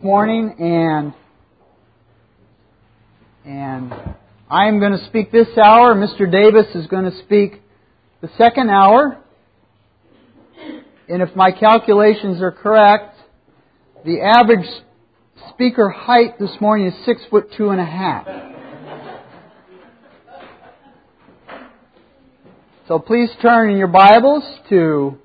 Morning, and I am going to speak this hour. Mr. Davis is going to speak the second hour. And if my calculations are correct, the average speaker height this morning is 6'2.5". So please turn in your Bibles to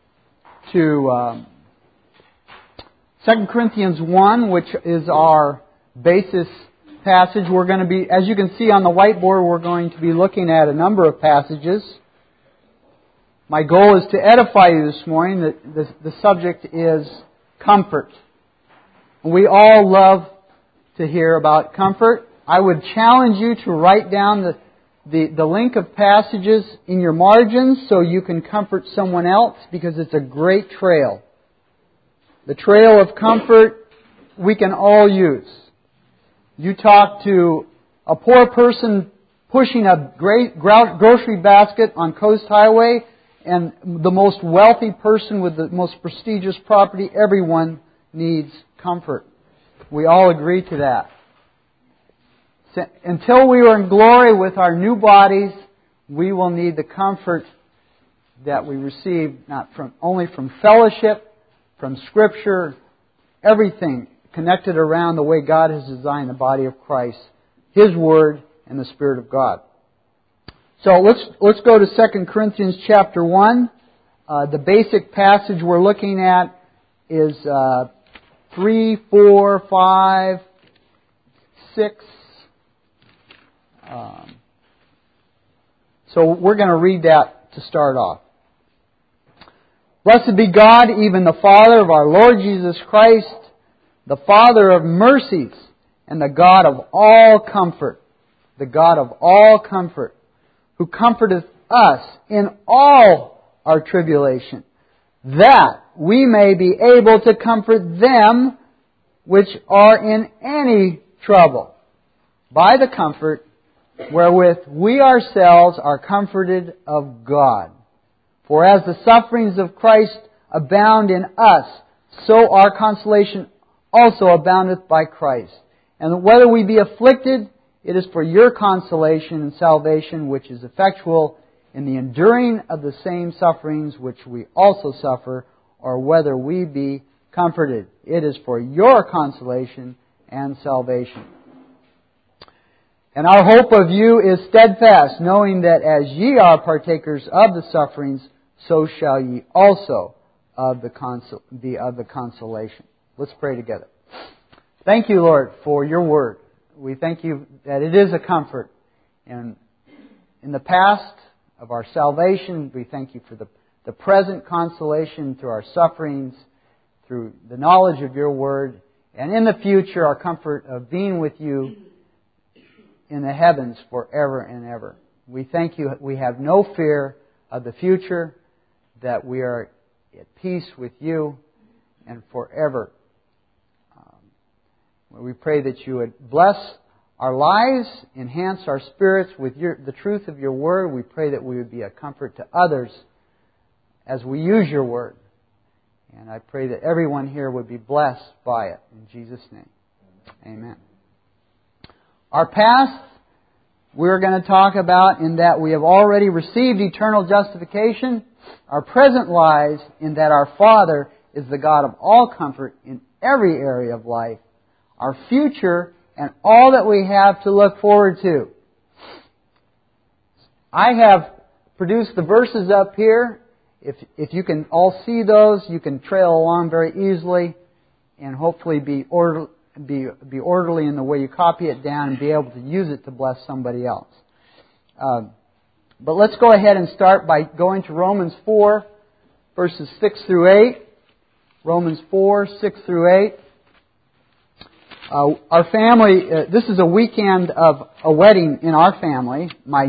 2 Corinthians 1, which is our basis passage. We're going to be, as you can see on the whiteboard, we're going to be looking at a number of passages. My goal is to edify you this morning. The subject is comfort. We all love to hear about comfort. I would challenge you to write down the link of passages in your margins so you can comfort someone else, because it's a great trail. The trail of comfort we can all use. You talk to a poor person pushing a great grocery basket on Coast Highway and the most wealthy person with the most prestigious property. Everyone needs comfort. We all agree to that. Until we are in glory with our new bodies, we will need the comfort that we receive only from fellowship, from Scripture, everything connected around the way God has designed the body of Christ, His Word, and the Spirit of God. So let's go to 2 Corinthians chapter 1. The basic passage we're looking at is 3, 4, 5, 6. So we're going to read that to start off. Blessed be God, even the Father of our Lord Jesus Christ, the Father of mercies, and the God of all comfort, who comforteth us in all our tribulation, that we may be able to comfort them which are in any trouble, by the comfort wherewith we ourselves are comforted of God. For as the sufferings of Christ abound in us, so our consolation also aboundeth by Christ. And whether we be afflicted, it is for your consolation and salvation, which is effectual in the enduring of the same sufferings which we also suffer, or whether we be comforted, it is for your consolation and salvation. And our hope of you is steadfast, knowing that as ye are partakers of the sufferings, so shall ye also be of the consolation. Let's pray together. Thank you, Lord, for your word. We thank you that it is a comfort. And in the past of our salvation, we thank you for the present consolation through our sufferings, through the knowledge of your word, and in the future, our comfort of being with you in the heavens forever and ever. We thank you we have no fear of the future, that we are at peace with you and forever. We pray that you would bless our lives, enhance our spirits with the truth of your word. We pray that we would be a comfort to others as we use your word. And I pray that everyone here would be blessed by it. In Jesus' name, amen. Our past, we're going to talk about in that we have already received eternal justification. Our present lies in that our Father is the God of all comfort in every area of life. Our future and all that we have to look forward to. I have produced the verses up here. If you can all see those, you can trail along very easily and hopefully be orderly in the way you copy it down and be able to use it to bless somebody else. But let's go ahead and start by going to Romans 4, verses 6 through 8. Romans 4, 6 through 8. Our family, this is a weekend of a wedding in our family. My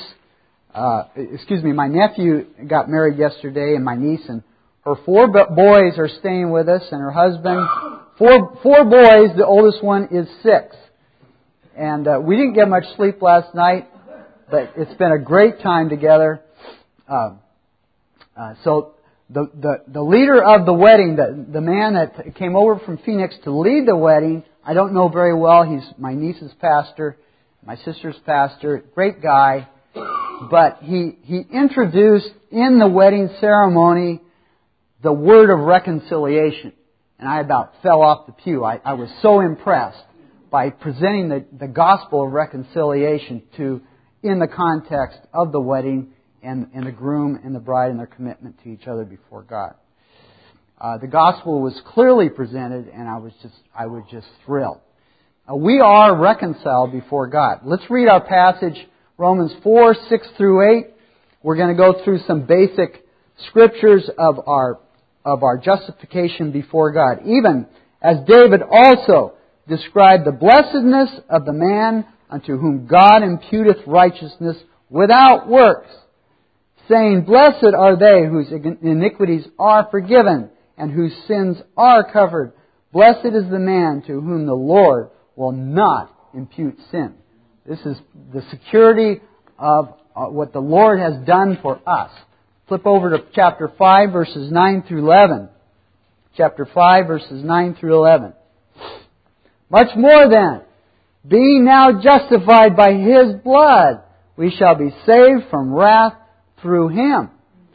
nephew got married yesterday, and my niece and her 4 boys are staying with us, and her husband. 4 boys, the oldest one is 6. And we didn't get much sleep last night, but it's been a great time together. So the leader of the wedding, the man that came over from Phoenix to lead the wedding, I don't know very well. He's my niece's pastor, my sister's pastor, great guy. But he introduced in the wedding ceremony the word of reconciliation. And I about fell off the pew. I was so impressed by presenting the gospel of reconciliation in the context of the wedding and the groom and the bride and their commitment to each other before God. The gospel was clearly presented, and I was just thrilled. We are reconciled before God. Let's read our passage, Romans 4, 6 through 8. We're going to go through some basic scriptures of our justification before God. Even as David also described the blessedness of the man unto whom God imputeth righteousness without works, saying, Blessed are they whose iniquities are forgiven and whose sins are covered. Blessed is the man to whom the Lord will not impute sin. This is the security of what the Lord has done for us. Flip over to chapter 5, verses 9 through 11. Chapter 5, verses 9 through 11. Much more then, being now justified by His blood, we shall be saved from wrath through Him.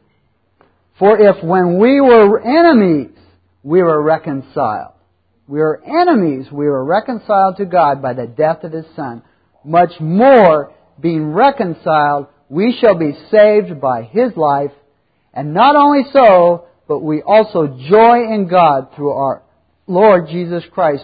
For if when we were enemies, we were reconciled. We were enemies, we were reconciled to God by the death of His Son. Much more, being reconciled, we shall be saved by His life. And not only so, but we also joy in God through our Lord Jesus Christ,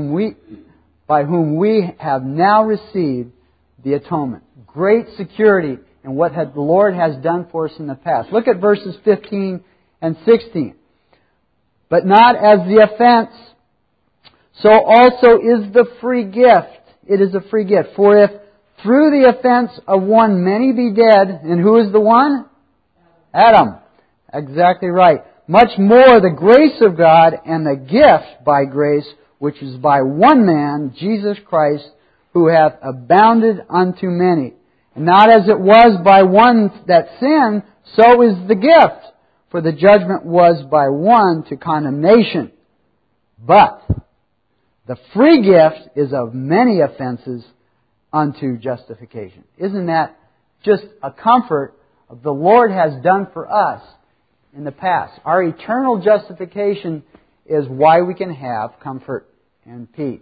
by whom we have now received the atonement. Great security in what the Lord has done for us in the past. Look at verses 15 and 16. But not as the offense, so also is the free gift. It is a free gift. For if through the offense of one many be dead, and who is the one? Adam. Exactly right. Much more the grace of God and the gift by grace, which is by one man, Jesus Christ, who hath abounded unto many. And not as it was by one that sinned, so is the gift. For the judgment was by one to condemnation. But the free gift is of many offenses unto justification. Isn't that just a comfort of the Lord has done for us in the past? Our eternal justification is why we can have comfort and peace.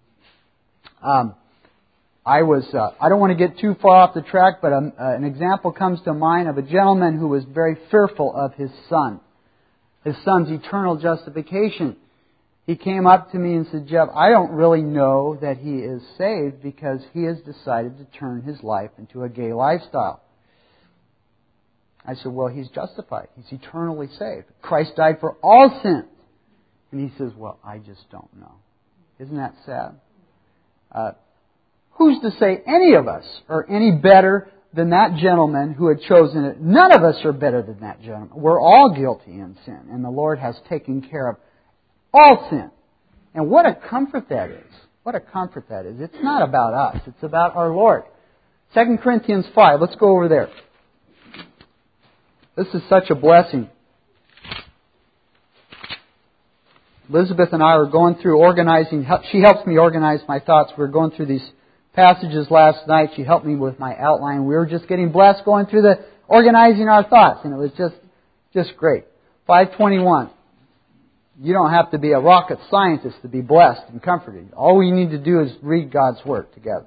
I don't want to get too far off the track, but an example comes to mind of a gentleman who was very fearful of his son's eternal justification. He came up to me and said, Jeff, I don't really know that he is saved because he has decided to turn his life into a gay lifestyle. I said, well, he's justified. He's eternally saved. Christ died for all sins. And he says, well, I just don't know. Isn't that sad? Who's to say any of us are any better than that gentleman who had chosen it? None of us are better than that gentleman. We're all guilty in sin, and the Lord has taken care of all sin. And what a comfort that is. What a comfort that is. It's not about us. It's about our Lord. 2 Corinthians 5. Let's go over there. This is such a blessing. Elizabeth and I are going through organizing. She helps me organize my thoughts. We were going through these passages last night. She helped me with my outline. We were just getting blessed going through organizing our thoughts. And it was just great. 5:21. You don't have to be a rocket scientist to be blessed and comforted. All we need to do is read God's Word together.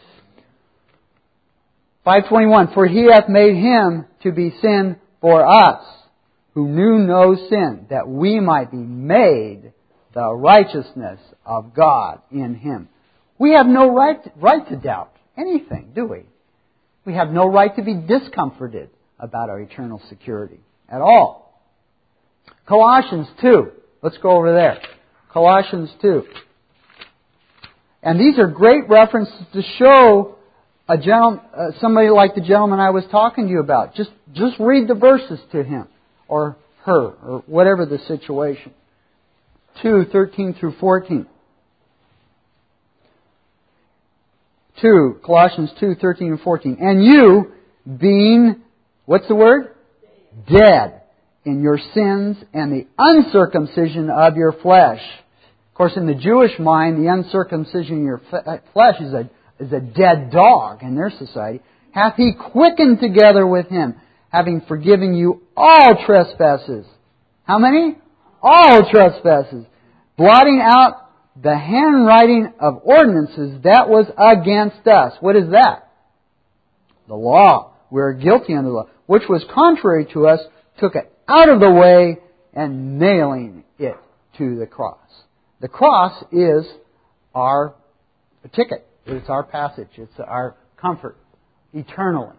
5:21. For He hath made Him to be sin for us, who knew no sin, that we might be made the righteousness of God in Him. We have no right to doubt anything, do we? We have no right to be discomforted about our eternal security at all. Colossians 2. Let's go over there. Colossians 2. And these are great references to show somebody like the gentleman I was talking to you about. Just read the verses to him or her or whatever the situation. 2:13 through 14. Colossians 2:13 and 14. And you, being, what's the word? Dead in your sins and the uncircumcision of your flesh. Of course, in the Jewish mind, the uncircumcision of your flesh is a dead dog in their society. Hath He quickened together with Him, having forgiven you all trespasses. How many? All trespasses. Blotting out the handwriting of ordinances that was against us. What is that? The law. We are guilty under the law. Which was contrary to us, took it out of the way, and nailing it to the cross. The cross is our ticket. It's our passage. It's our comfort eternally.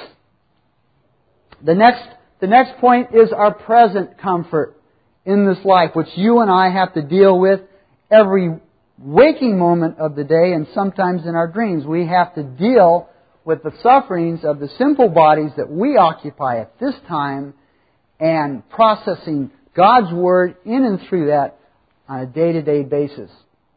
The next point is our present comfort in this life, which you and I have to deal with every waking moment of the day, and sometimes in our dreams. We have to deal with the sufferings of the simple bodies that we occupy at this time, and processing God's Word in and through that on a day-to-day basis.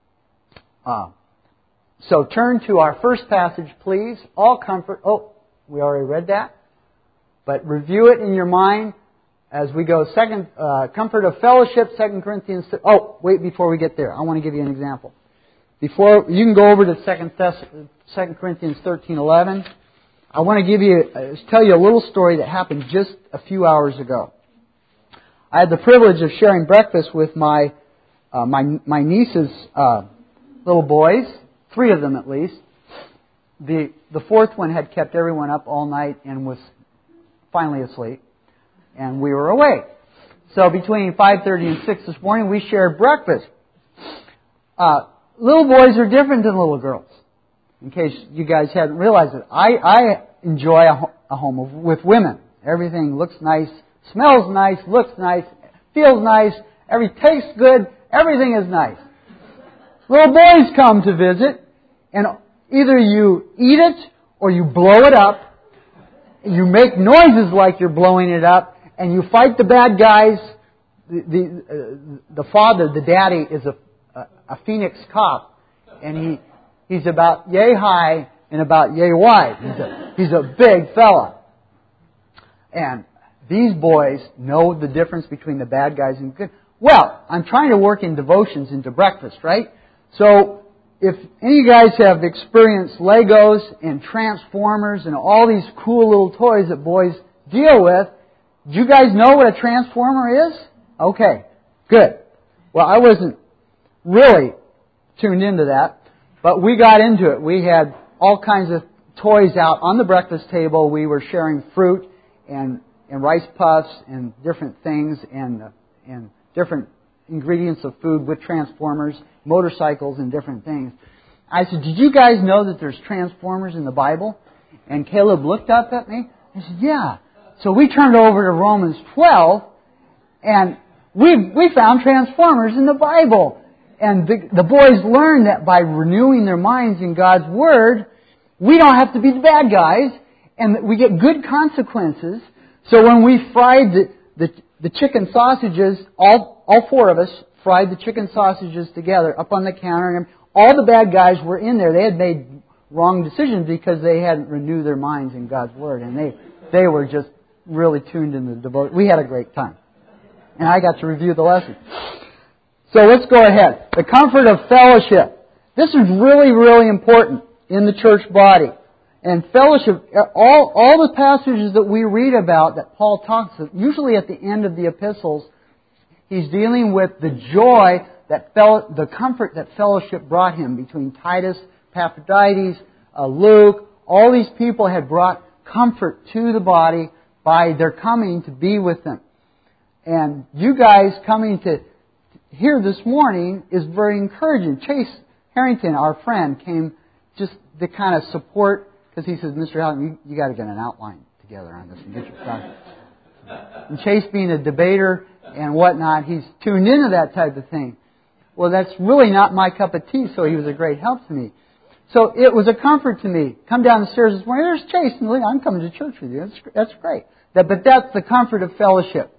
So turn to our first passage, please. All comfort. Oh, we already read that. But review it in your mind as we go. Comfort of fellowship, 2 Corinthians. Oh, wait, before we get there, I want to give you an example. Before you can go over to 2 Corinthians 13:11. I want to tell you a little story that happened just a few hours ago. I had the privilege of sharing breakfast with my niece's little boys, 3 of them at least. The 4th one had kept everyone up all night and was finally asleep, and we were awake. So between 5:30 and 6 this morning, we shared breakfast. Little boys are different than little girls. In case you guys hadn't realized it, I enjoy a home with women. Everything looks nice, smells nice, looks nice, feels nice, tastes good, everything is nice. Little boys come to visit, and either you eat it or you blow it up. You make noises like you're blowing it up, and you fight the bad guys. The father, the daddy, is a Phoenix cop, and he's about yay high and about yay wide. He's a big fella. And these boys know the difference between the bad guys and the good. Well, I'm trying to work in devotions into breakfast, right? So if any of you guys have experienced Legos and Transformers and all these cool little toys that boys deal with, do you guys know what a Transformer is? Okay, good. Well, I wasn't really tuned into that, but we got into it. We had all kinds of toys out on the breakfast table. We were sharing fruit and rice puffs and different things and different ingredients of food with Transformers, motorcycles and different things. I said, did you guys know that there's Transformers in the Bible? And Caleb looked up at me. I said, yeah. So we turned over to Romans 12, and we found Transformers in the Bible. And the boys learned that by renewing their minds in God's Word, we don't have to be the bad guys, and we get good consequences. So when we fried the chicken sausages, all 4 of us fried the chicken sausages together up on the counter, and all the bad guys were in there. They had made wrong decisions because they hadn't renewed their minds in God's Word, and they were just really tuned in the devotion. We had a great time, and I got to review the lesson. So let's go ahead. The comfort of fellowship. This is really, really important in the church body. And fellowship, all the passages that we read about that Paul talks about, usually at the end of the epistles, he's dealing with the joy, the comfort that fellowship brought him between Titus, Epaphroditus, Luke. All these people had brought comfort to the body by their coming to be with them. And you guys coming to here this morning is very encouraging. Chase Harrington, our friend, came just to kind of support, because he says, Mr. Allen, you got to get an outline together on this and get your thoughts. And Chase being a debater and whatnot, he's tuned into that type of thing. Well, that's really not my cup of tea, so he was a great help to me. So it was a comfort to me. Come down the stairs this morning, there's Chase, and I'm coming to church with you. That's great. But that's the comfort of fellowship.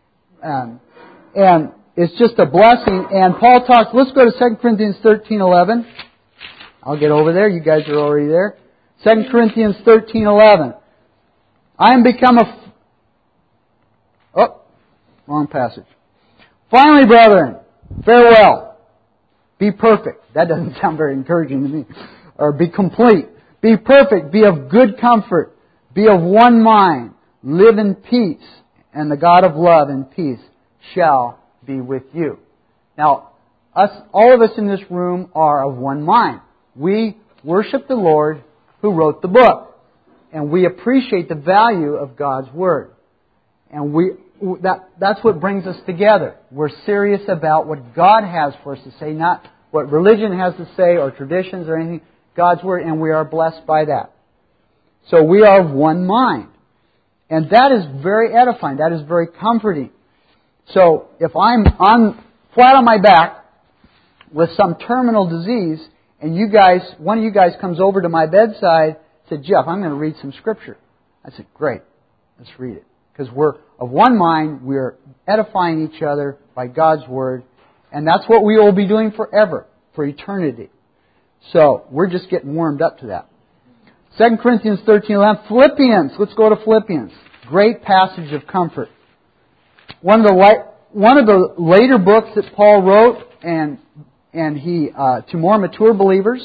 And it's just a blessing. And Paul talks, let's go to 2 Corinthians 13:11. I'll get over there. You guys are already there. 2 Corinthians 13:11. I am become Wrong passage. Finally, brethren, farewell. Be perfect. That doesn't sound very encouraging to me. Or be complete. Be perfect. Be of good comfort. Be of one mind. Live in peace. And the God of love and peace shall be with you. Now, all of us in this room are of one mind. We worship the Lord who wrote the book. And we appreciate the value of God's Word. And that's what brings us together. We're serious about what God has for us to say, not what religion has to say or traditions or anything. God's Word, and we are blessed by that. So we are of one mind. And that is very edifying. That is very comforting. So if I'm flat on my back with some terminal disease, and one of you guys comes over to my bedside and said, Jeff, I'm going to read some Scripture. I said, great, let's read it. Because we're of one mind, we're edifying each other by God's Word, and that's what we will be doing forever, for eternity. So we're just getting warmed up to that. 2 Corinthians 13:11. Philippians. Let's go to Philippians. Great passage of comfort. One of the later books that Paul wrote, and he to more mature believers.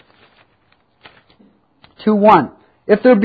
2:1. If there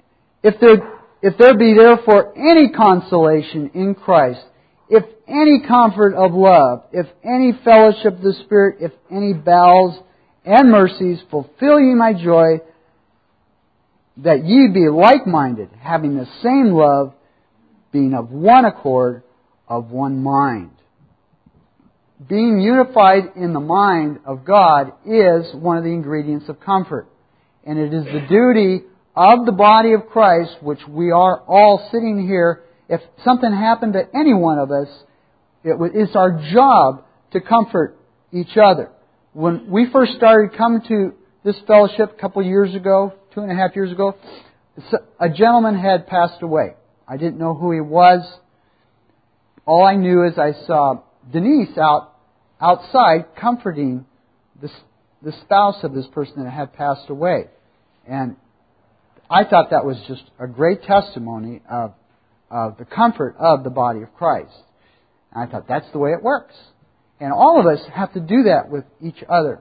be therefore any consolation in Christ, if any comfort of love, if any fellowship of the Spirit, if any bowels and mercies, fulfill ye my joy, that ye be like-minded, having the same love, being of one accord, of one mind. Being unified in the mind of God is one of the ingredients of comfort. And it is the duty of the body of Christ, which we are all sitting here. If something happened to any one of us, it's our job to comfort each other. When we first started coming to this fellowship a couple of years ago, 2.5 years ago, a gentleman had passed away. I didn't know who he was. All I knew is I saw Denise outside comforting the spouse of this person that had passed away. And I thought that was just a great testimony of the comfort of the body of Christ. And I thought, that's the way it works. And all of us have to do that with each other.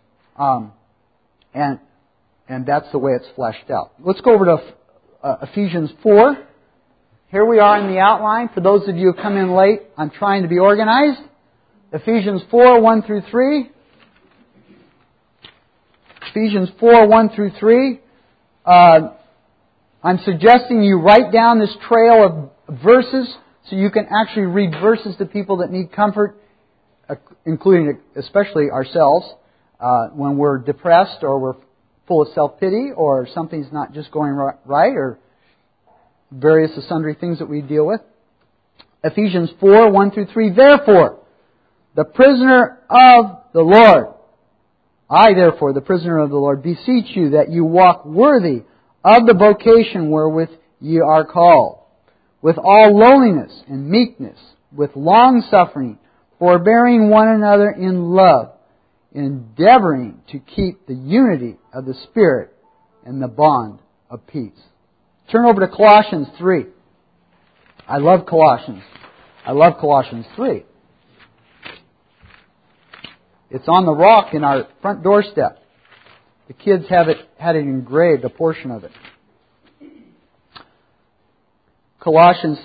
And that's the way it's fleshed out. Let's go over to Ephesians 4. Here we are in the outline. For those of you who come in late, I'm trying to be organized. Ephesians 4, 1 through 3. Ephesians 4, 1 through 3. I'm suggesting you write down this trail of verses so you can actually read verses to people that need comfort, including especially ourselves, when we're depressed or we're full of self-pity or something's not just going right or various and sundry things that we deal with. Ephesians 4, 1 through 3. Therefore, the prisoner of the Lord, I therefore, the prisoner of the Lord, beseech you that you walk worthy of the vocation wherewith ye are called, with all lowliness and meekness, with long-suffering, forbearing one another in love, endeavoring to keep the unity of the Spirit and the bond of peace. Turn over to Colossians 3. I love Colossians. I love Colossians 3. It's on the rock in our front doorstep. The kids had it engraved, a portion of it. Colossians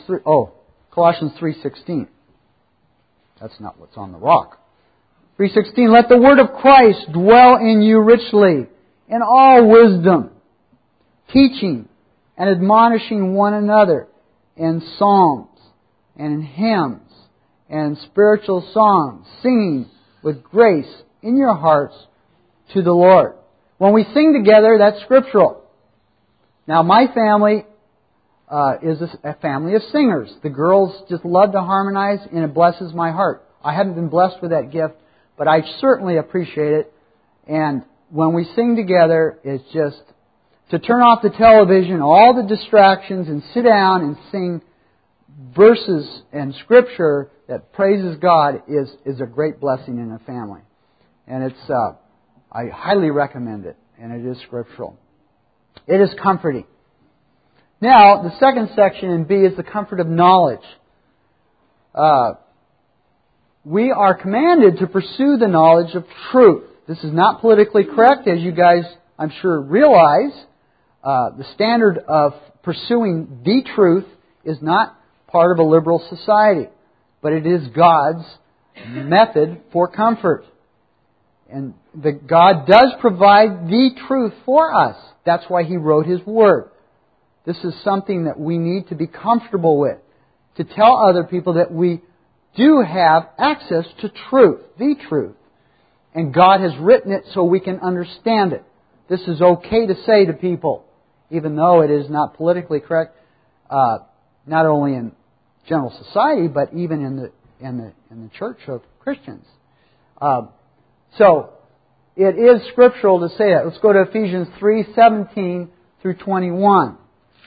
3:16. That's not what's on the rock. 3:16. Let the word of Christ dwell in you richly, in all wisdom, teaching and admonishing one another in psalms and in hymns and spiritual songs, singing with grace in your hearts to the Lord. When we sing together, that's scriptural. Now, my family is a family of singers. The girls just love to harmonize, and it blesses my heart. I haven't been blessed with that gift, but I certainly appreciate it. And when we sing together, it's just to turn off the television, all the distractions, and sit down and sing verses and Scripture that praises God is a great blessing in a family. And it's I highly recommend it, and it is scriptural. It is comforting. Now, the second section in B is the comfort of knowledge. we are commanded to pursue the knowledge of truth. This is not politically correct, as you guys, I'm sure, realize. The standard of pursuing the truth is not part of a liberal society, but it is God's method for comfort. And God does provide the truth for us. That's why He wrote His Word. This is something that we need to be comfortable with, to tell other people that we do have access to truth, the truth. And God has written it so we can understand it. This is okay to say to people, even though it is not politically correct, not only in general society, but even in the church of Christians. So, it is scriptural to say that. Let's go to Ephesians 3:17 through 21.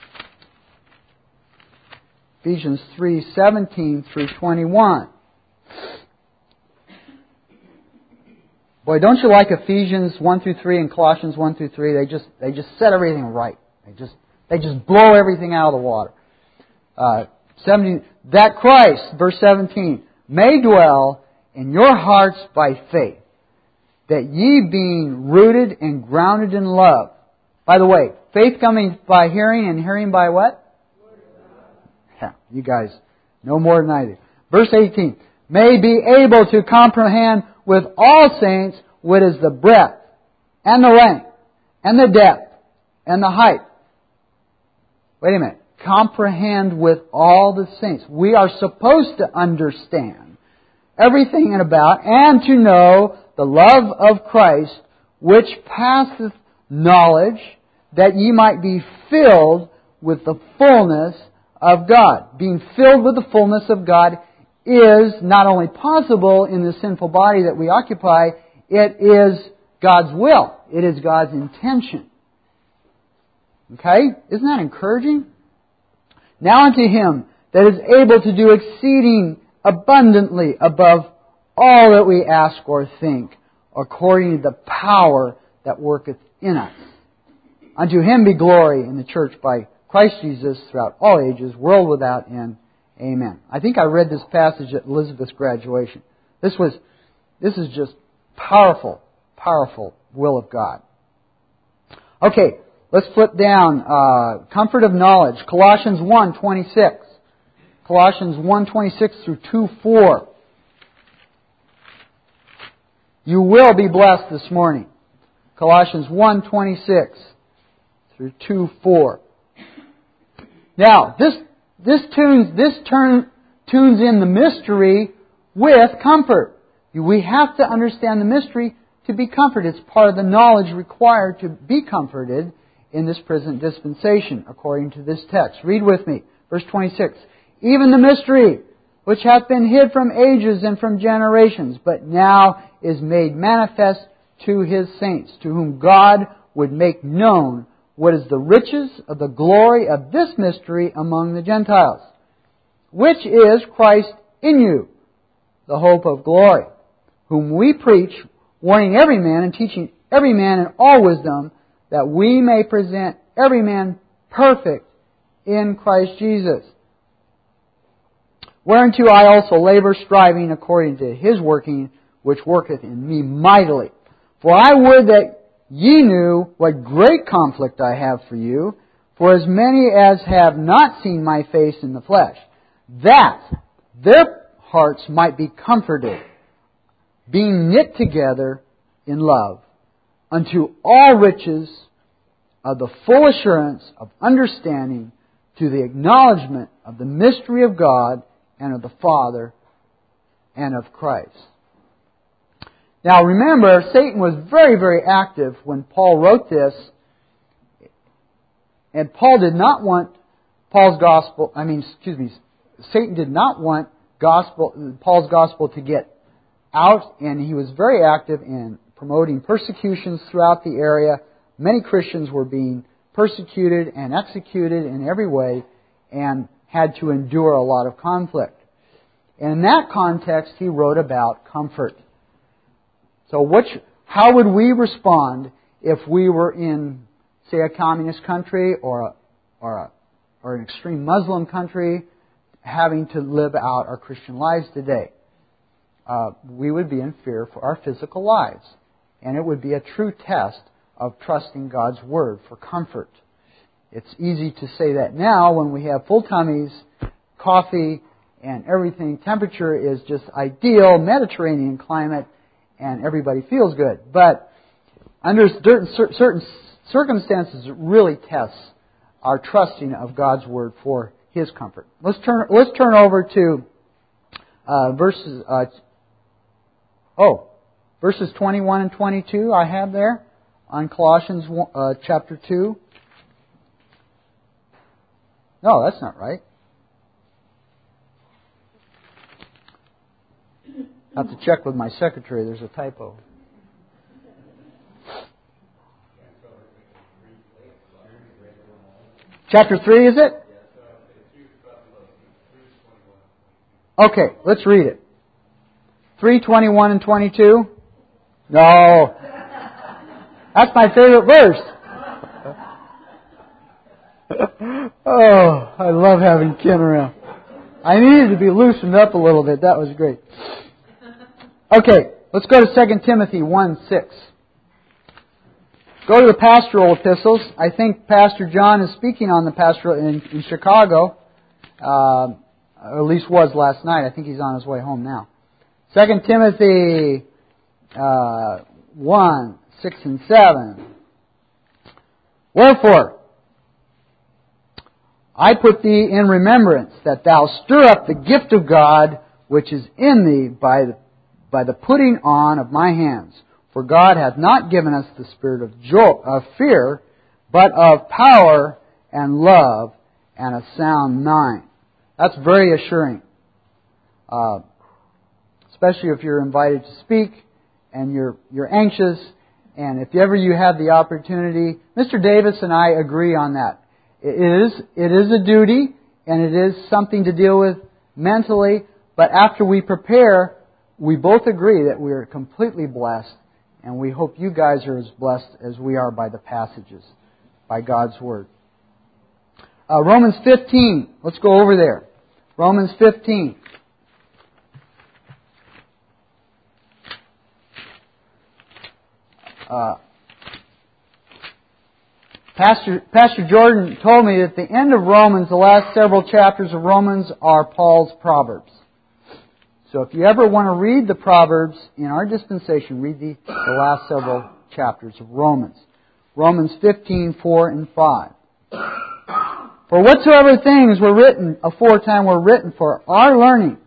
Ephesians 3:17 through 21. Boy, don't you like Ephesians 1 through 3 and Colossians 1 through 3? They just set everything right. They just blow everything out of the water. 17, that Christ, verse 17, may dwell in your hearts by faith, that ye being rooted and grounded in love. By the way, faith coming by hearing, and hearing by what? Yeah, you guys know more than I do. Verse 18, may be able to comprehend with all saints what is the breadth, and the length, and the depth, and the height. Wait a minute. Comprehend with all the saints. We are supposed to understand everything about and to know the love of Christ, which passeth knowledge, that ye might be filled with the fullness of God. Being filled with the fullness of God is not only possible in the sinful body that we occupy, it is God's will. It is God's intention. Okay? Isn't that encouraging? Now unto Him that is able to do exceeding abundantly above all that we ask or think, according to the power that worketh in us. Unto Him be glory in the church by Christ Jesus throughout all ages, world without end. Amen. I think I read this passage at Elizabeth's graduation. This is just powerful, powerful will of God. Okay, let's flip down. Comfort of knowledge. Colossians 1:26. Colossians 1:26 through 2:4. You will be blessed this morning. Colossians 1:26 through 2:4. Now, this tunes in the mystery with comfort. We have to understand the mystery to be comforted. It's part of the knowledge required to be comforted in this present dispensation, according to this text. Read with me. Verse 26. Even the mystery, which hath been hid from ages and from generations, but now is made manifest to His saints, to whom God would make known what is the riches of the glory of this mystery among the Gentiles, which is Christ in you, the hope of glory, whom we preach, warning every man and teaching every man in all wisdom, that we may present every man perfect in Christ Jesus. Whereunto I also labor, striving according to His working, which worketh in me mightily. For I would that ye knew what great conflict I have for you, for as many as have not seen my face in the flesh, that their hearts might be comforted, being knit together in love, unto all riches of the full assurance of understanding, to the acknowledgement of the mystery of God and of the Father and of Christ. Now remember, Satan was very, very active when Paul wrote this, and Paul did not want Satan did not want Paul's gospel to get out, and he was very active in promoting persecutions throughout the area. Many Christians were being persecuted and executed in every way and had to endure a lot of conflict. And in that context, he wrote about comfort. So how would we respond if we were in, say, a communist country or an extreme Muslim country, having to live out our Christian lives today. We would be in fear for our physical lives. And it would be a true test of trusting God's Word for comfort. It's easy to say that now when we have full tummies, coffee, and everything. Temperature is just ideal, Mediterranean climate, and everybody feels good. But under certain circumstances, it really tests our trusting of God's Word for His comfort. Let's turn over to verses 21 and 22 I have there on Colossians chapter 2. No, that's not right. I have to check with my secretary. There's a typo. Chapter 3, is it? Okay, let's read it. 3:21 and 22? No. That's my favorite verse. Oh, I love having Ken around. I needed to be loosened up a little bit. That was great. Okay, let's go to 2 Timothy 1:6. Go to the pastoral epistles. I think Pastor John is speaking on the pastoral in Chicago. Or at least was last night. I think he's on his way home now. 2 Timothy 1:6 and 7. Wherefore, I put thee in remembrance that thou stir up the gift of God which is in thee by the putting on of my hands. For God hath not given us the spirit of fear, but of power and love and a sound mind. That's very assuring. Especially if you're invited to speak and you're anxious, and if ever you have the opportunity. Mr. Davis and I agree on that. It is a duty, and it is something to deal with mentally, but after we prepare, we both agree that we are completely blessed, and we hope you guys are as blessed as we are by the passages, by God's Word. Romans 15. Let's go over there. Romans 15. Pastor Jordan told me that at the end of Romans, the last several chapters of Romans are Paul's Proverbs. So if you ever want to read the Proverbs in our dispensation, read the last several chapters of Romans. Romans 15:4 and 5. For whatsoever things were written aforetime were written for our learning,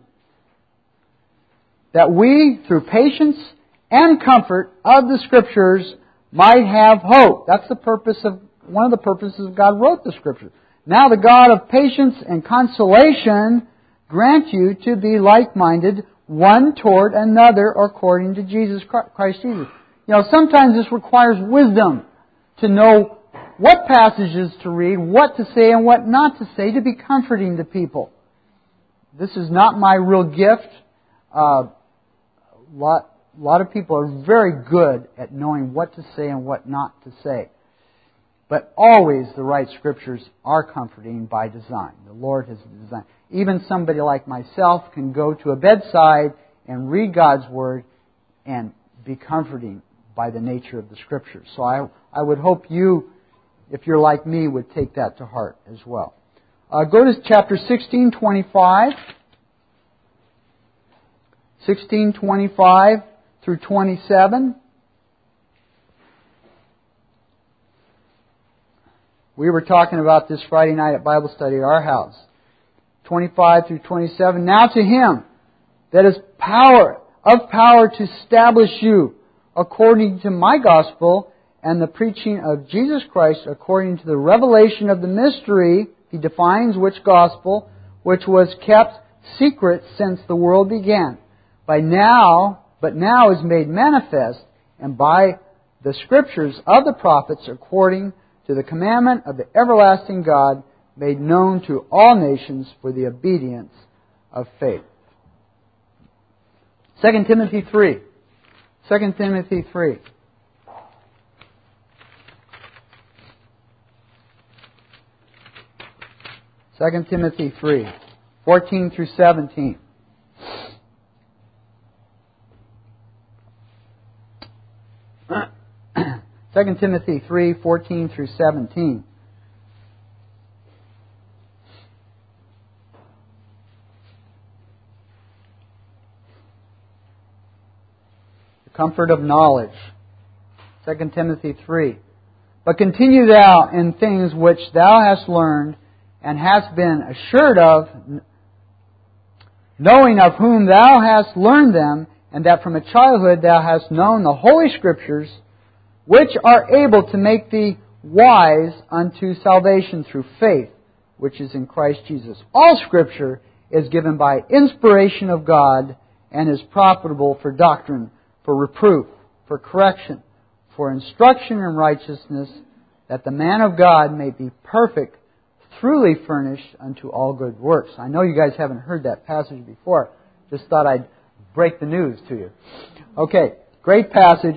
that we, through patience and comfort of the Scriptures, might have hope. That's one of the purposes God wrote the Scriptures. Now the God of patience and consolation grant you to be like-minded one toward another according to Jesus Christ Jesus. You know, sometimes this requires wisdom to know what passages to read, what to say and what not to say to be comforting to people. This is not my real gift. A lot of people are very good at knowing what to say and what not to say. But always the right Scriptures are comforting by design. The Lord has designed. Even somebody like myself can go to a bedside and read God's Word and be comforting by the nature of the Scriptures. So I would hope you, if you're like me, would take that to heart as well. Go to chapter 16:25. 16:25 through 27. We were talking about this Friday night at Bible study at our house. 25 through 27. Now to Him that is power to establish you according to my gospel and the preaching of Jesus Christ according to the revelation of the mystery, He defines which gospel, which was kept secret since the world began. But now is made manifest, and by the Scriptures of the prophets according to the commandment of the everlasting God, made known to all nations for the obedience of faith. 2 Timothy 3. 2 Timothy 3. Second Timothy 3. 14 through 17. Second Timothy 3, 14 through 17. The comfort of knowledge. 2 Timothy 3. But continue thou in things which thou hast learned and hast been assured of, knowing of whom thou hast learned them, and that from a childhood thou hast known the Holy Scriptures, which are able to make thee wise unto salvation through faith, which is in Christ Jesus. All Scripture is given by inspiration of God and is profitable for doctrine, for reproof, for correction, for instruction in righteousness, that the man of God may be perfect, truly furnished unto all good works. I know you guys haven't heard that passage before. Just thought I'd break the news to you. Okay, great passage.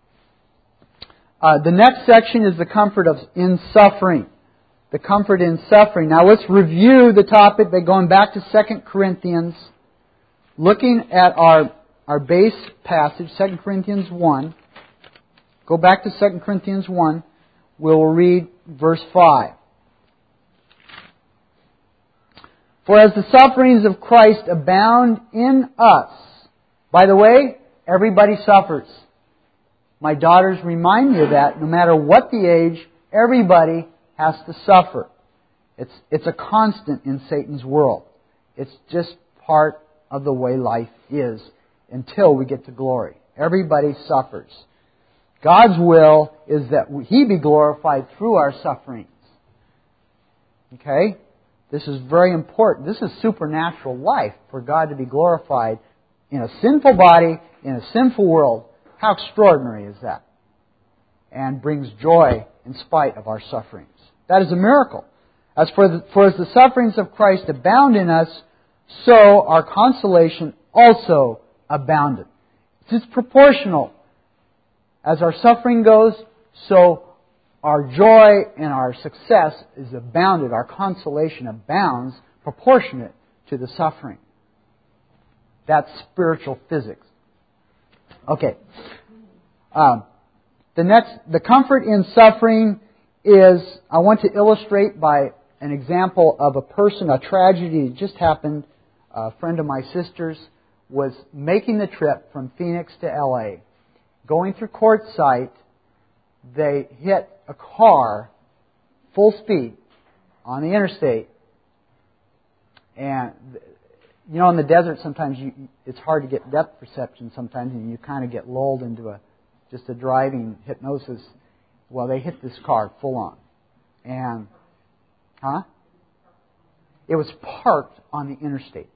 The next section is the comfort in suffering. The comfort in suffering. Now let's review the topic by going back to 2 Corinthians, looking at our base passage, 2 Corinthians 1. Go back to 2 Corinthians 1. We'll read verse 5. For as the sufferings of Christ abound in us. By the way, everybody suffers. My daughters remind me of that. No matter what the age, everybody has to suffer. It's a constant in Satan's world. It's just part of the way life is until we get to glory. Everybody suffers. God's will is that He be glorified through our sufferings. Okay? This is very important. This is supernatural life for God to be glorified in a sinful body, in a sinful world. How extraordinary is that? And brings joy in spite of our sufferings. That is a miracle. As the sufferings of Christ abound in us, so our consolation also abounded. It's proportional. As our suffering goes, so our joy and our success is abounded. Our consolation abounds proportionate to the suffering. That's spiritual physics. Okay. The comfort in suffering is, I want to illustrate by an example of a person, a tragedy that just happened. A friend of my sister's was making the trip from Phoenix to L.A. Going through Quartzsite, they hit a car full speed on the interstate. And, you know, in the desert sometimes it's hard to get depth perception sometimes, and you kind of get lulled into just a driving hypnosis. Well, they hit this car full on. And, it was parked on the interstate.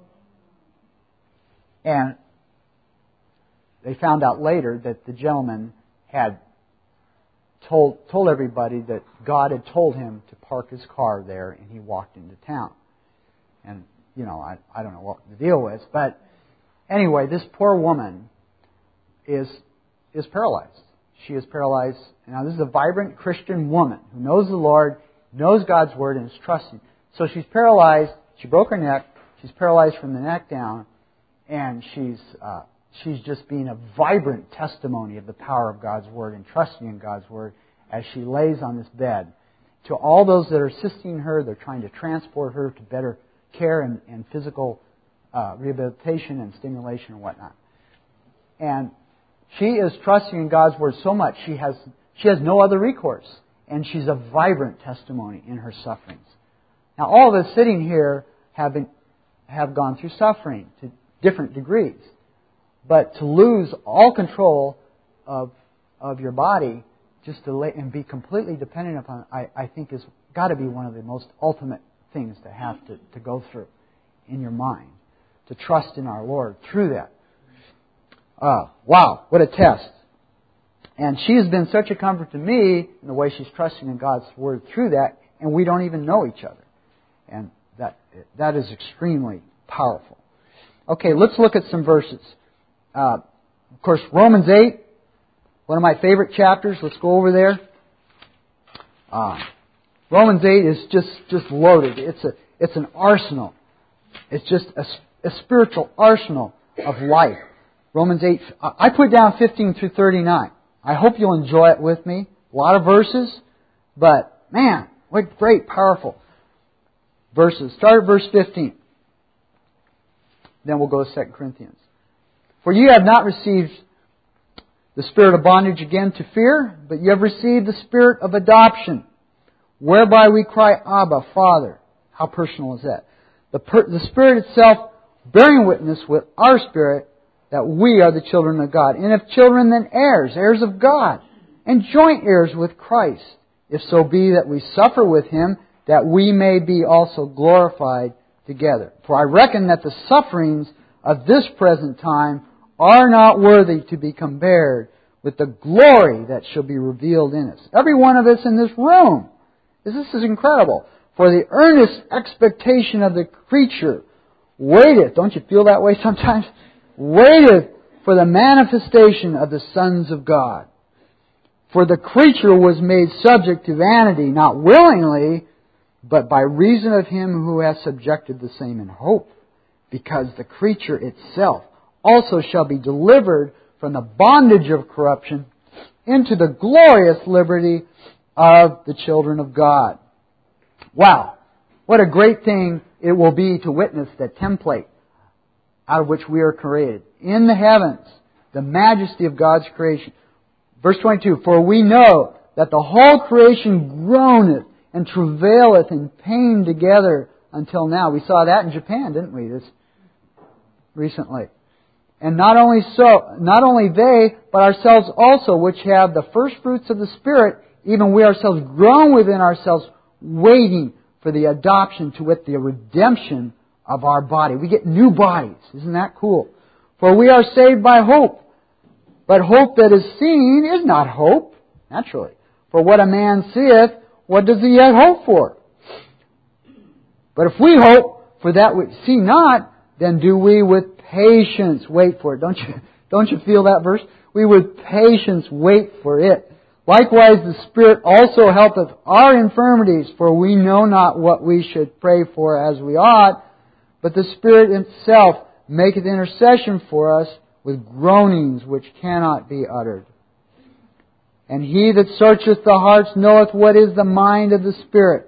And they found out later that the gentleman had told everybody that God had told him to park his car there, and he walked into town. And, you know, I don't know what the deal was, but anyway, this poor woman is paralyzed. She is paralyzed. Now, this is a vibrant Christian woman who knows the Lord, knows God's Word, and is trusting. So she's paralyzed. She broke her neck. She's paralyzed from the neck down, and she's just being a vibrant testimony of the power of God's Word and trusting in God's Word as she lays on this bed. To all those that are assisting her, they're trying to transport her to better care and physical rehabilitation and stimulation and whatnot. And she is trusting in God's Word so much, she has no other recourse. And she's a vibrant testimony in her sufferings. Now, all of us sitting here have gone through suffering to different degrees. But to lose all control of your body, just to and be completely dependent upon, I think has got to be one of the most ultimate things to have to go through in your mind. To trust in our Lord through that. Wow, what a test. And she has been such a comfort to me in the way she's trusting in God's Word through that, and we don't even know each other. And that is extremely powerful. Okay, let's look at some verses. Of course, Romans 8, one of my favorite chapters. Let's go over there. Romans 8 is just loaded. It's an arsenal It's just a spiritual arsenal of life. Romans 8, I put down 15 through 39. I hope you'll enjoy it with me. A lot of verses, but man, what great, powerful verses. Start at verse 15. Then we'll go to 2 Corinthians. For you have not received the spirit of bondage again to fear, but you have received the spirit of adoption, whereby we cry, Abba, Father. How personal is that? The Spirit itself bearing witness with our spirit that we are the children of God. And if children, then heirs, heirs of God, and joint heirs with Christ, if so be that we suffer with Him, that we may be also glorified together. For I reckon that the sufferings of this present time are not worthy to be compared with the glory that shall be revealed in us. Every one of us in this room, this is incredible. For the earnest expectation of the creature waiteth, don't you feel that way sometimes? Waiteth for the manifestation of the sons of God. For the creature was made subject to vanity, not willingly, but by reason of Him who hath subjected the same in hope, because the creature itself also shall be delivered from the bondage of corruption into the glorious liberty of the children of God. Wow, what a great thing it will be to witness that template out of which we are created. In the heavens, the majesty of God's creation. Verse 22, for we know that the whole creation groaneth and travaileth in pain together until now. We saw that in Japan, didn't we, this recently? And not only they, but ourselves also, which have the first fruits of the Spirit, even we ourselves groan within ourselves, waiting for the adoption, to wit, the redemption of our body. We get new bodies. Isn't that cool? For we are saved by hope. But hope that is seen is not hope, naturally. For what a man seeth, what does he yet hope for? But if we hope for that we see not, then do we with patience wait for it. Don't you feel that verse? We with patience wait for it. Likewise, the Spirit also helpeth our infirmities, for we know not what we should pray for as we ought, but the Spirit Himself maketh intercession for us with groanings which cannot be uttered. And He that searcheth the hearts knoweth what is the mind of the Spirit,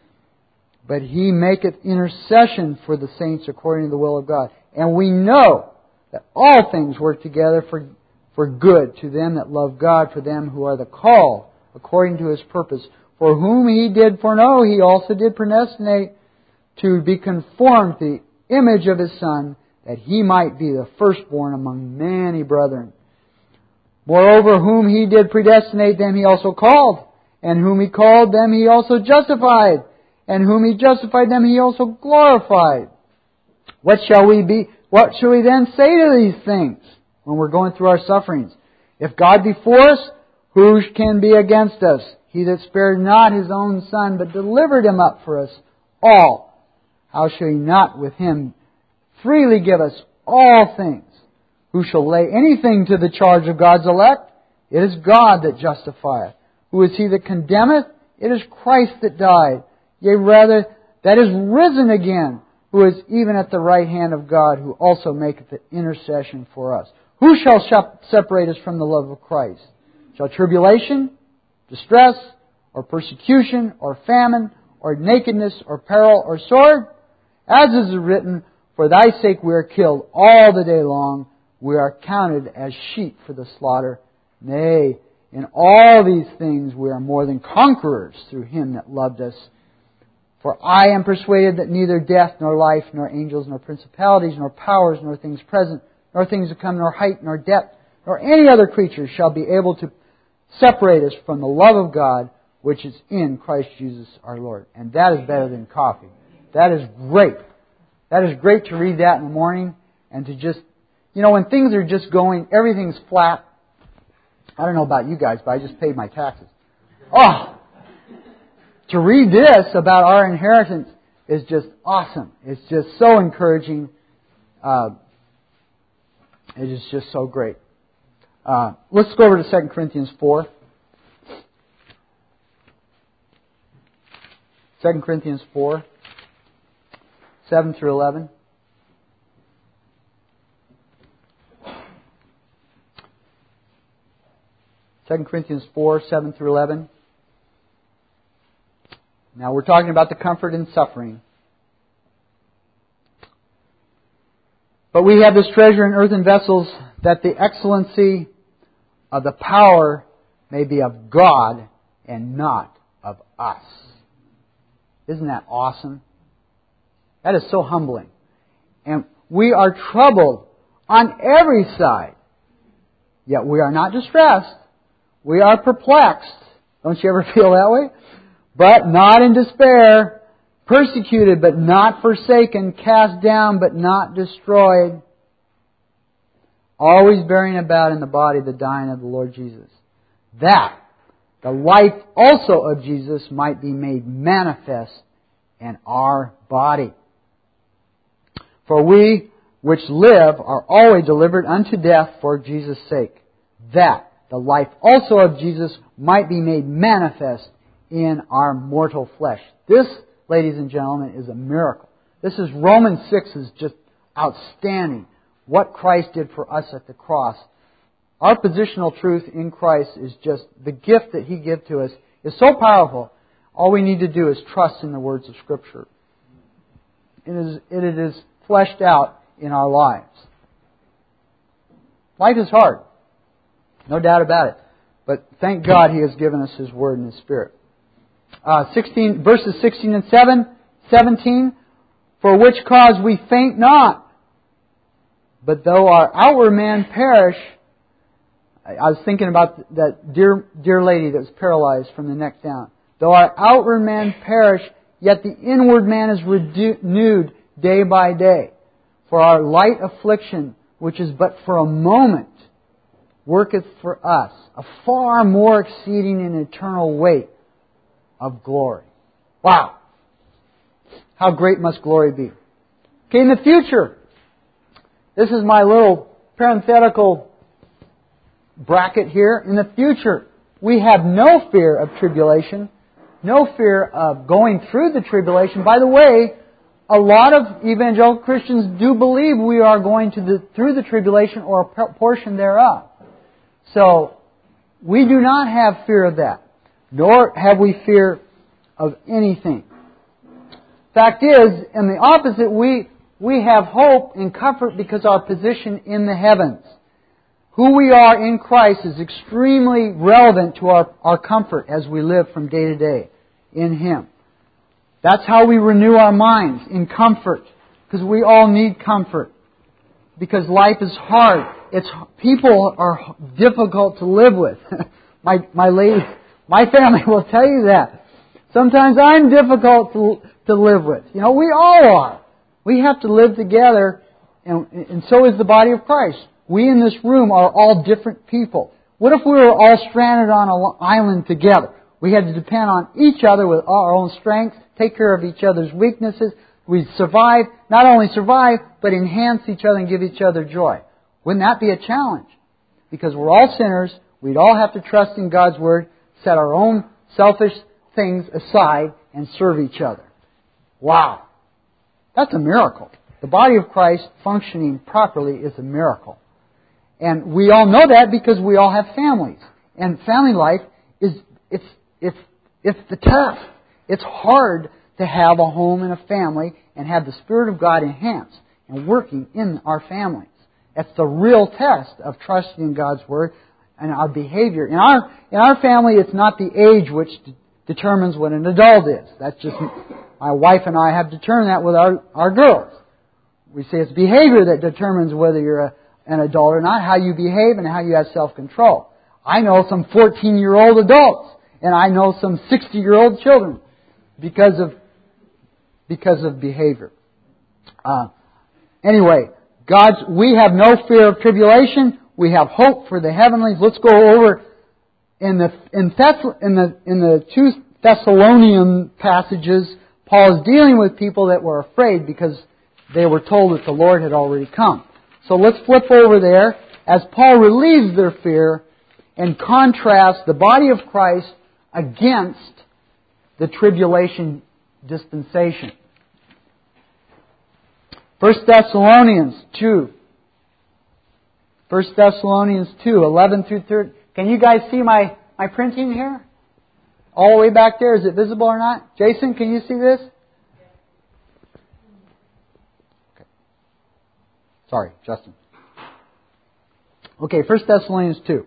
but He maketh intercession for the saints according to the will of God. And we know that all things work together for good to them that love God, for them who are the called according to His purpose. For whom He did foreknow, He also did predestinate to be conformed to the image of His Son, that He might be the firstborn among many brethren. Moreover, whom He did predestinate, them He also called. And whom He called, them He also justified. And whom He justified, them He also glorified. What shall we then say to these things when we're going through our sufferings? If God be for us, who can be against us? He that spared not His own Son, but delivered Him up for us all, how shall He not with Him freely give us all things? Who shall lay anything to the charge of God's elect? It is God that justifieth. Who is he that condemneth? It is Christ that died, yea rather, that is risen again, who is even at the right hand of God, who also maketh the intercession for us. Who shall separate us from the love of Christ? Shall tribulation, distress, or persecution, or famine, or nakedness, or peril, or sword? As is written, for Thy sake we are killed all the day long. We are counted as sheep for the slaughter. Nay, in all these things we are more than conquerors through Him that loved us. For I am persuaded that neither death, nor life, nor angels, nor principalities, nor powers, nor things present, nor things to come, nor height, nor depth, nor any other creature shall be able to separate us from the love of God, which is in Christ Jesus our Lord. And that is better than coffee. That is great. That is great to read that in the morning and to just, when things are just going, everything's flat. I don't know about you guys, but I just paid my taxes. To read this about our inheritance is just awesome. It's just so encouraging. It is just so great. Let's go over to 2 Corinthians 4. 2 Corinthians 4, 7 through 11. 2 Corinthians 4, 7 through 11. Now we're talking about the comfort in suffering. But we have this treasure in earthen vessels, that the excellency of the power may be of God and not of us. Isn't that awesome? That is so humbling. And we are troubled on every side. Yet we are not distressed. We are perplexed. Don't you ever feel that way? But not in despair. Persecuted but not forsaken. Cast down but not destroyed. Always bearing about in the body the dying of the Lord Jesus, that the life also of Jesus might be made manifest in our body. For we which live are always delivered unto death for Jesus' sake, that the life also of Jesus might be made manifest in our mortal flesh. This, ladies and gentlemen, is a miracle. This is Romans 6 is just outstanding. What Christ did for us at the cross. Our positional truth in Christ is just the gift that He gave to us is so powerful. All we need to do is trust in the words of Scripture. It is fleshed out in our lives. Life is hard. No doubt about it. But thank God He has given us His Word and His Spirit. Verses 16 and 17. For which cause we faint not. But though our outward man perish, I was thinking about that dear lady that was paralyzed from the neck down. Though our outward man perish, yet the inward man is renewed day by day. For our light affliction, which is but for a moment, worketh for us a far more exceeding and eternal weight of glory. Wow! How great must glory be. Okay, in the future, this is my little parenthetical bracket here. In the future, we have no fear of tribulation, no fear of going through the tribulation. By the way, a lot of evangelical Christians do believe we are going through the tribulation or a portion thereof. So, we do not have fear of that, nor have we fear of anything. Fact is, in the opposite, we have hope and comfort because our position in the heavens. Who we are in Christ is extremely relevant to our comfort as we live from day to day in Him. That's how we renew our minds, in comfort. Because we all need comfort. Because life is hard. People are difficult to live with. My family will tell you that. Sometimes I'm difficult to live with. We all are. We have to live together, and so is the body of Christ. We in this room are all different people. What if we were all stranded on an island together? We had to depend on each other with our own strength, take care of each other's weaknesses. We'd survive, not only survive, but enhance each other and give each other joy. Wouldn't that be a challenge? Because we're all sinners, we'd all have to trust in God's Word, set our own selfish things aside, and serve each other. Wow! That's a miracle. The body of Christ functioning properly is a miracle. And we all know that because we all have families. And family life it's the test. It's hard to have a home and a family and have the Spirit of God enhanced and working in our families. That's the real test of trusting in God's Word and our behavior. In our family, it's not the age which determines what an adult is. That's just my wife and I have determined that with our girls. We say it's behavior that determines whether you're an adult or not, how you behave and how you have self-control. I know some 14-year-old adults, and I know some 60-year-old children because of behavior. Anyway, we have no fear of tribulation. We have hope for the heavenlies. Let's go over in the 2 Thessalonian passages. Paul is dealing with people that were afraid because they were told that the Lord had already come. So let's flip over there as Paul relieves their fear and contrasts the body of Christ against the tribulation dispensation. 1 Thessalonians 2. 1 Thessalonians 2, 11 through Can you guys see my printing here? All the way back there. Is it visible or not? Jason, can you see this? Okay. Sorry, Justin. Okay, 1 Thessalonians 2.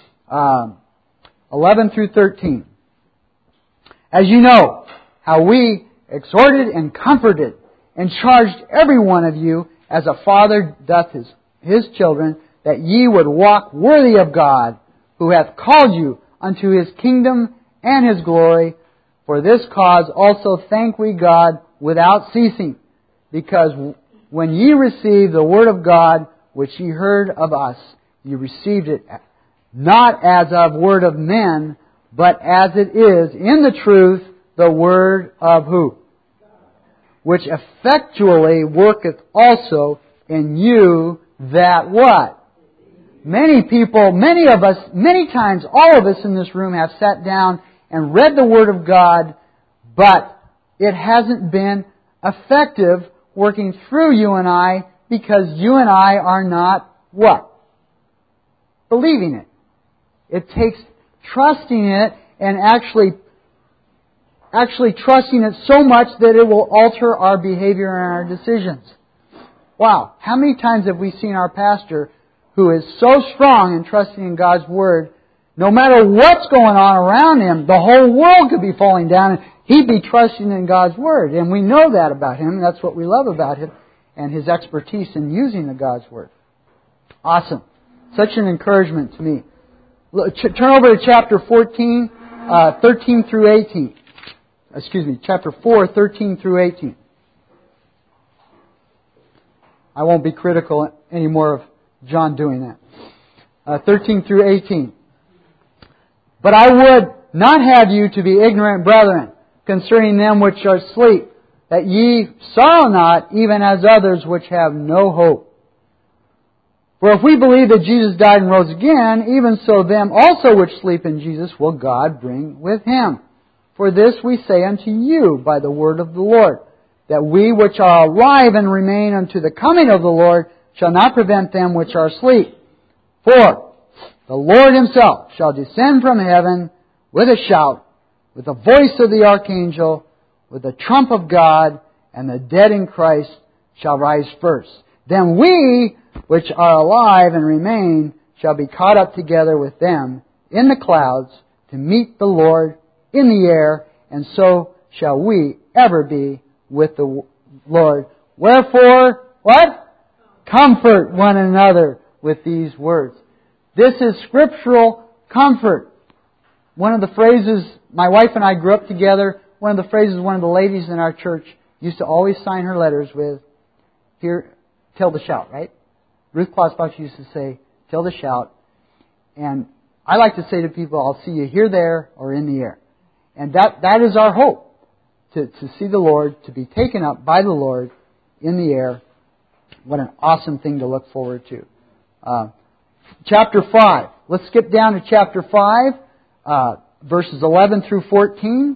11 through 13. As you know, how we exhorted and comforted and charged every one of you as a father doth his children, that ye would walk worthy of God, who hath called you unto His kingdom and His glory. For this cause also thank we God without ceasing, because when ye received the word of God, which ye heard of us, ye received it not as of word of men, but as it is in the truth, the word of who? Which effectually worketh also in you that what? Many people, many of us, many times, all of us in this room have sat down and read the Word of God, but it hasn't been effective working through you and I, because you and I are not what? Believing it. It takes trusting it and actually trusting it so much that it will alter our behavior and our decisions. Wow. How many times have we seen our pastor, who is so strong in trusting in God's Word, no matter what's going on around him, the whole world could be falling down, and he'd be trusting in God's Word. And we know that about him, and that's what we love about him, and his expertise in using the God's Word. Awesome. Such an encouragement to me. Turn over to chapter 14, 13 through 18. Chapter 4, 13 through 18. I won't be critical anymore of John doing that. 13 through 18. But I would not have you to be ignorant, brethren, concerning them which are asleep, that ye sorrow not, even as others which have no hope. For if we believe that Jesus died and rose again, even so them also which sleep in Jesus will God bring with Him. For this we say unto you by the word of the Lord, that we which are alive and remain unto the coming of the Lord shall not prevent them which are asleep. For the Lord Himself shall descend from heaven with a shout, with the voice of the archangel, with the trump of God, and the dead in Christ shall rise first. Then we which are alive and remain shall be caught up together with them in the clouds to meet the Lord in the air, and so shall we ever be with the Lord. Wherefore, what? Comfort one another with these words. This is scriptural comfort. One of the phrases, my wife and I grew up together, one of the phrases one of the ladies in our church used to always sign her letters with, here, tell the shout, right? Ruth Klossbach used to say, tell the shout. And I like to say to people, I'll see you here, there, or in the air. And that is our hope. To see the Lord, to be taken up by the Lord in the air. What an awesome thing to look forward to. Chapter 5. Let's skip down to chapter 5, verses 11 through 14.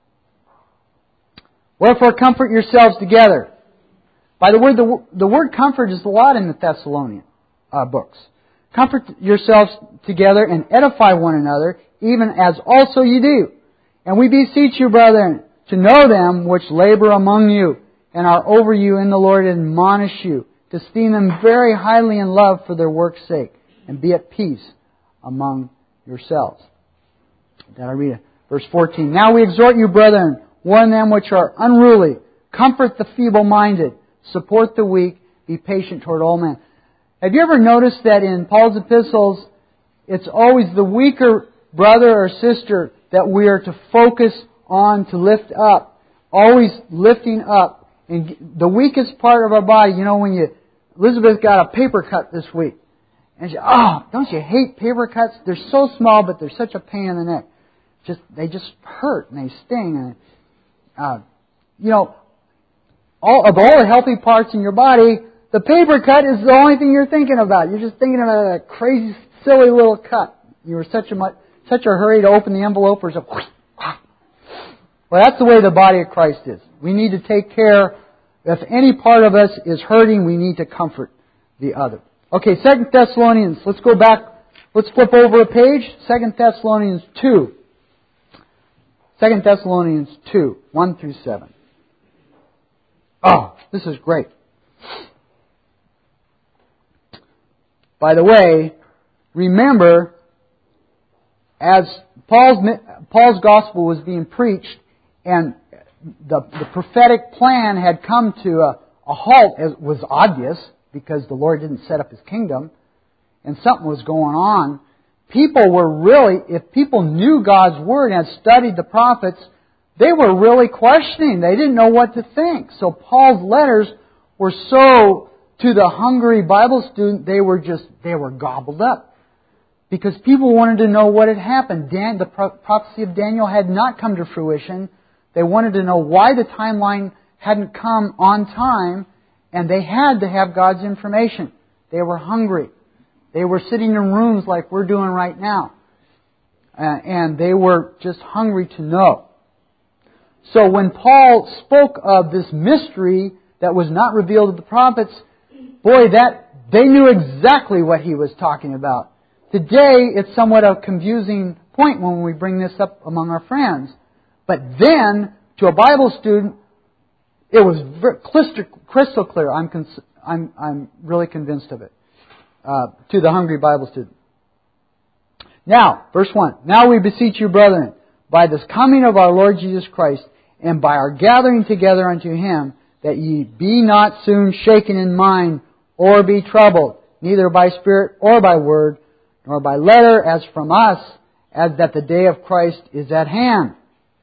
Wherefore comfort yourselves together. By the word, the word comfort is a lot in the Thessalonian books. Comfort yourselves together and edify one another, even as also ye do. And we beseech you, brethren, to know them which labor among you, and are over you in the Lord, and admonish you, to esteem them very highly in love for their work's sake, and be at peace among yourselves. Then I read it. Verse 14. Now we exhort you, brethren, warn them which are unruly, comfort the feeble-minded, support the weak, be patient toward all men. Have you ever noticed that in Paul's epistles, it's always the weaker brother or sister that we are to focus on, to lift up, always lifting up. And the weakest part of our body, when Elizabeth got a paper cut this week, and she, don't you hate paper cuts? They're so small, but they're such a pain in the neck. They just hurt and they sting. And all the healthy parts in your body, the paper cut is the only thing you're thinking about. You're just thinking about that crazy, silly little cut. You were such a hurry to open the envelope or something. Well, that's the way the body of Christ is. We need to take care. If any part of us is hurting, we need to comfort the other. Okay, 2 Thessalonians. Let's go back Let's flip over a page. 2 Thessalonians 2. 2 Thessalonians 2, 1 through 7. Oh, this is great. By the way, remember, as Paul's gospel was being preached, and the prophetic plan had come to a halt, as was obvious, because the Lord didn't set up His kingdom, and something was going on. People were really, if people knew God's Word and had studied the prophets, they were really questioning. They didn't know what to think. So Paul's letters were so, to the hungry Bible student, they were gobbled up. Because people wanted to know what had happened. The prophecy of Daniel had not come to fruition. They wanted to know why the timeline hadn't come on time, and they had to have God's information. They were hungry. They were sitting in rooms like we're doing right now. And they were just hungry to know. So when Paul spoke of this mystery that was not revealed to the prophets, boy, they knew exactly what he was talking about. Today, it's somewhat a confusing point when we bring this up among our friends. But then, to a Bible student, it was crystal clear. I'm really convinced of it. To the hungry Bible student. Now, verse 1. Now we beseech you, brethren, by this coming of our Lord Jesus Christ, and by our gathering together unto Him, that ye be not soon shaken in mind, or be troubled, neither by spirit or by word, nor by letter as from us, as that the day of Christ is at hand.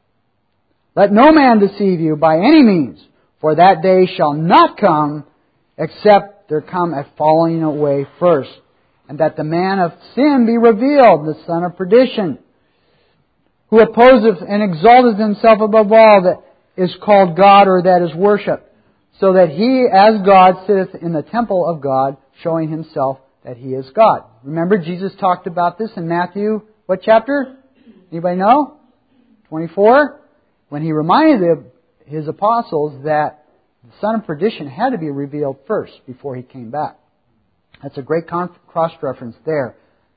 Let no man deceive you by any means, for that day shall not come, except there come a falling away first, and that the man of sin be revealed, the son of perdition, who opposeth and exalteth himself above all that is called God or that is worshipped, so that he as God sitteth in the temple of God, showing himself that he is God. Remember, Jesus talked about this in Matthew, what chapter? Anybody know? 24? When He reminded His apostles that the son of perdition had to be revealed first before He came back. That's a great cross-reference there.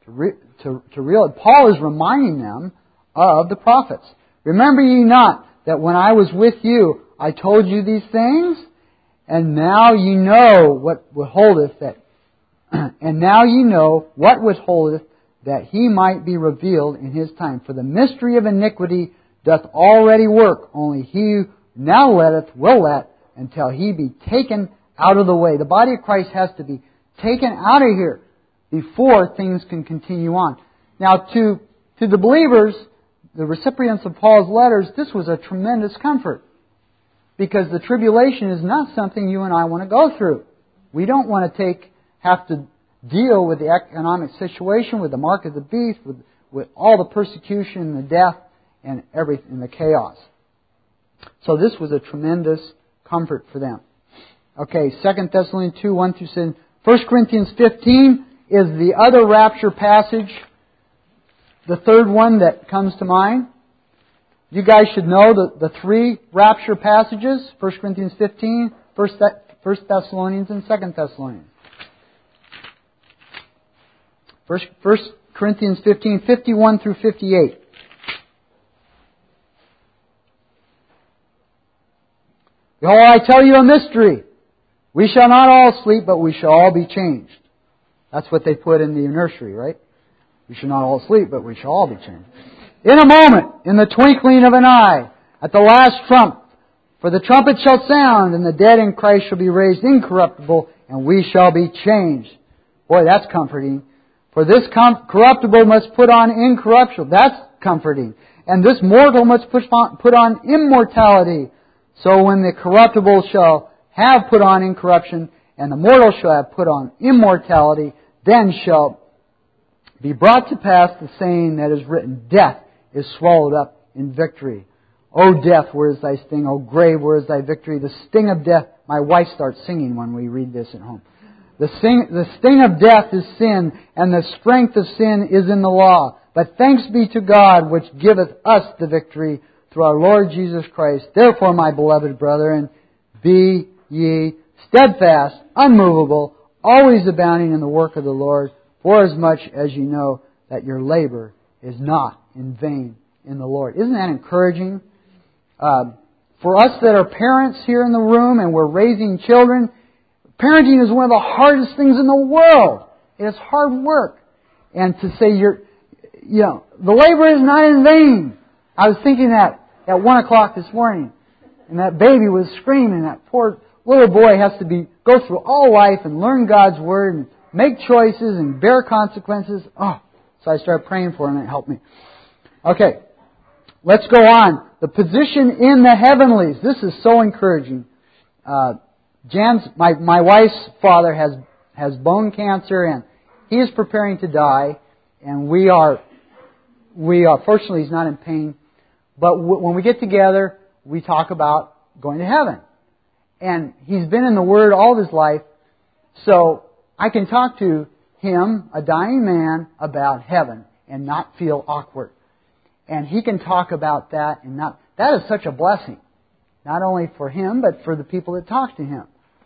Paul is reminding them of the prophets. Remember ye not that when I was with you, I told you these things? And now ye know what withholdeth that. And now ye know what withholdeth that He might be revealed in His time. For the mystery of iniquity doth already work. Only he now letteth will let until He be taken out of the way. The body of Christ has to be taken out of here before things can continue on. Now, to the believers, the recipients of Paul's letters, this was a tremendous comfort. Because the tribulation is not something you and I want to go through. We don't want to have to deal with the economic situation, with the mark of the beast, with all the persecution and the death and everything, the chaos. So this was a tremendous comfort for them. Okay, 2 Thessalonians 2, 1 through 7. 1 Corinthians 15 is the other rapture passage, the third one that comes to mind. You guys should know the three rapture passages, 1 Corinthians 15, 1 Thessalonians, and 2 Thessalonians. 1 Corinthians 15, 51 through 58. Behold, I tell you a mystery. We shall not all sleep, but we shall all be changed. That's what they put in the nursery, right? We shall not all sleep, but we shall all be changed. In a moment, in the twinkling of an eye, at the last trump, for the trumpet shall sound, and the dead in Christ shall be raised incorruptible, and we shall be changed. Boy, that's comforting. For this corruptible must put on incorruptible. That's comforting. And this mortal must put on immortality. So when the corruptible shall have put on incorruption, and the mortal shall have put on immortality, then shall be brought to pass the saying that is written, Death is swallowed up in victory. O death, where is thy sting? O grave, where is thy victory? The sting of death. My wife starts singing when we read this at home. The sting of death is sin, and the strength of sin is in the law. But thanks be to God, which giveth us the victory through our Lord Jesus Christ. Therefore, my beloved brethren, be ye steadfast, unmovable, always abounding in the work of the Lord, forasmuch as ye know that your labor is not in vain in the Lord. Isn't that encouraging? For us that are parents here in the room and we're raising children, parenting is one of the hardest things in the world. It is hard work. And to say the labor is not in vain. I was thinking that at 1 o'clock this morning, and that baby was screaming. That poor little boy has to go through all life and learn God's Word and make choices and bear consequences. Oh, so I started praying for him and it helped me. Okay, let's go on. The position in the heavenlies. This is so encouraging. My wife's father has bone cancer and he is preparing to die, and we are fortunately he's not in pain. But when we get together, we talk about going to heaven. And he's been in the Word all of his life, so I can talk to him, a dying man, about heaven and not feel awkward. And he can talk about that and that is such a blessing. Not only for him, but for the people that talk to him.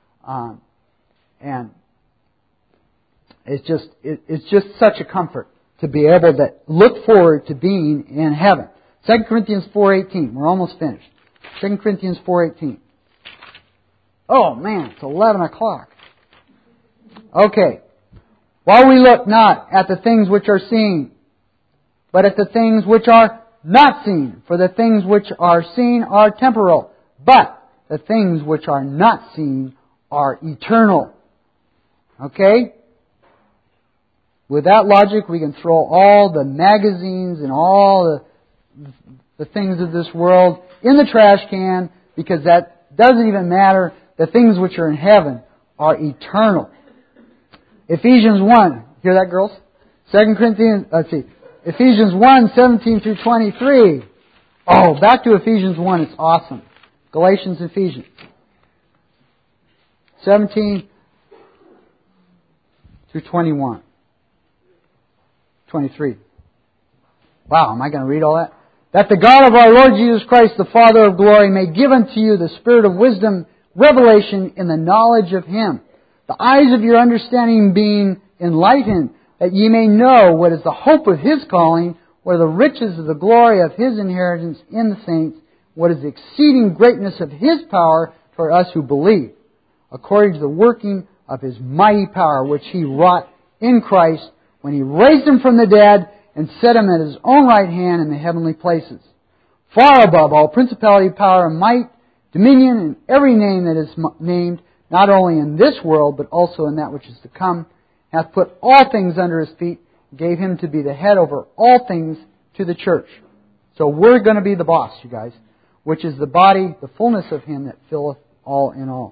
And it's just such a comfort to be able to look forward to being in heaven. 2 Corinthians 4:18. We're almost finished. 2 Corinthians 4:18. Oh man, it's 11 o'clock. Okay. While we look not at the things which are seen, but at the things which are not seen. For the things which are seen are temporal, but the things which are not seen are eternal. Okay? With that logic, we can throw all the magazines and all the things of this world in the trash can, because that doesn't even matter. The things which are in heaven are eternal. Ephesians 1. Hear that, girls? 2 Corinthians, Ephesians 1, 17 through 23. Oh, back to Ephesians 1. It's awesome. Galatians, Ephesians. 17 through 21. 23. Wow, am I going to read all that? That the God of our Lord Jesus Christ, the Father of glory, may give unto you the spirit of wisdom, revelation in the knowledge of Him, the eyes of your understanding being enlightened, that ye may know what is the hope of His calling, what are the riches of the glory of His inheritance in the saints, what is the exceeding greatness of His power for us who believe, according to the working of His mighty power, which He wrought in Christ, when He raised Him from the dead and set Him at His own right hand in the heavenly places, far above all principality, power, and might, dominion, and every name that is named, not only in this world, but also in that which is to come, hath put all things under His feet, gave Him to be the head over all things to the church. So we're going to be the boss, you guys, which is the body, the fullness of Him that filleth all in all.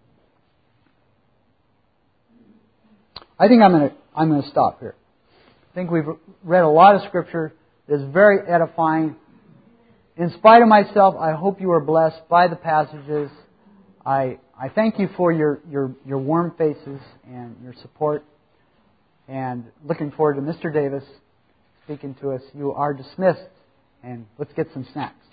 I think I'm going to stop here. I think we've read a lot of Scripture that is very edifying. In spite of myself, I hope you are blessed by the passages. I thank you for your warm faces and your support. And looking forward to Mr. Davis speaking to us. You are dismissed. And let's get some snacks.